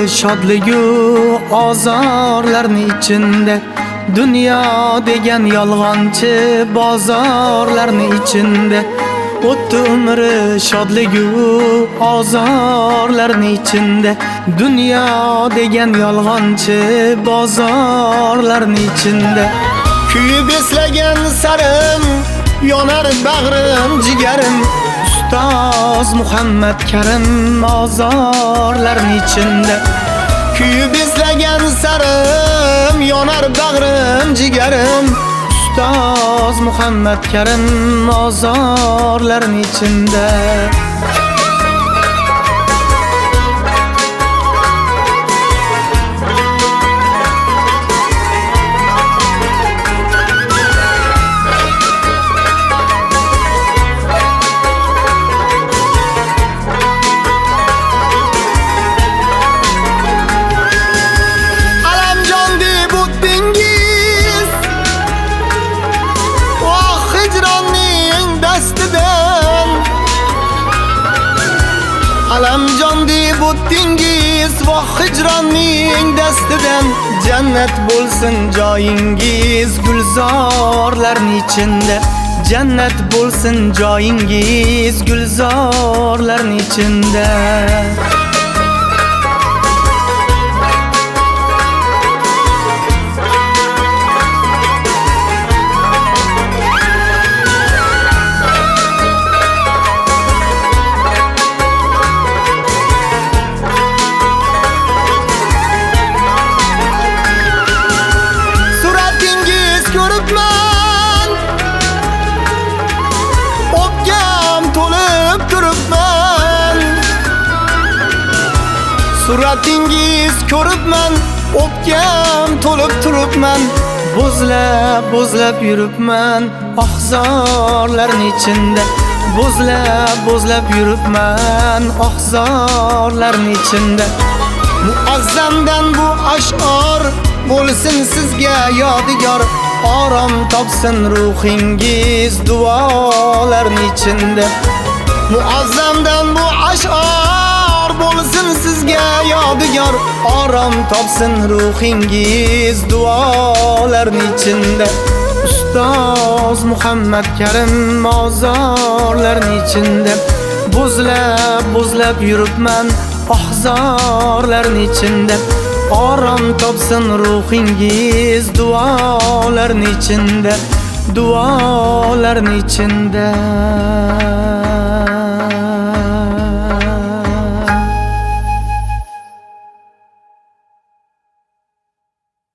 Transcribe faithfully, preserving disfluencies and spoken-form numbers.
shodligu ozorlarni ichinde, dünya degan yolg'onchi bozorlarni ichinde, o'tdi umri shodligu ozorlarni ichinde, dünya degan yolg'onchi bozorlarni ichinde. Kuyib eslagan sarim yonar bag'rim jigarim, Ustoz Muhammad Karim mozorlarni ichinde. Kuyib eslagan sarim yonar bag'rim jigarim, Ustoz Muhammad Karim mozorlarni ichinde. Alamjon deb o'tdingiz voh hijronning dastidan, jannat bo'lsin joyingiz gulzorlarning ichinde, jannat bo'lsin joyingiz gulzorlarning ichinde. Suratingiz ko'ribman, o'pkam to'lib turibman, bo'zlab bo'zlab yuribman oqzorlarning ichinde, bo'zlab bo'zlab yuribman oqzorlarning ichinde. Muazzamdan bu ash'or bo'lsin sizga yodgor, orom topsin ruhingiz duolarning ichinde. Muazzamdan bu ash'or bo'lsin sizga yodgor, orom topsin ruhingiz duolarning ichinde. Ustoz Muhammad Karim mozorlarning ichinde, bo'zlab bo'zlab yuribman oqzorlarning ichinde, orom topsin ruhingiz duolarning ichinde, duolarning ichinde.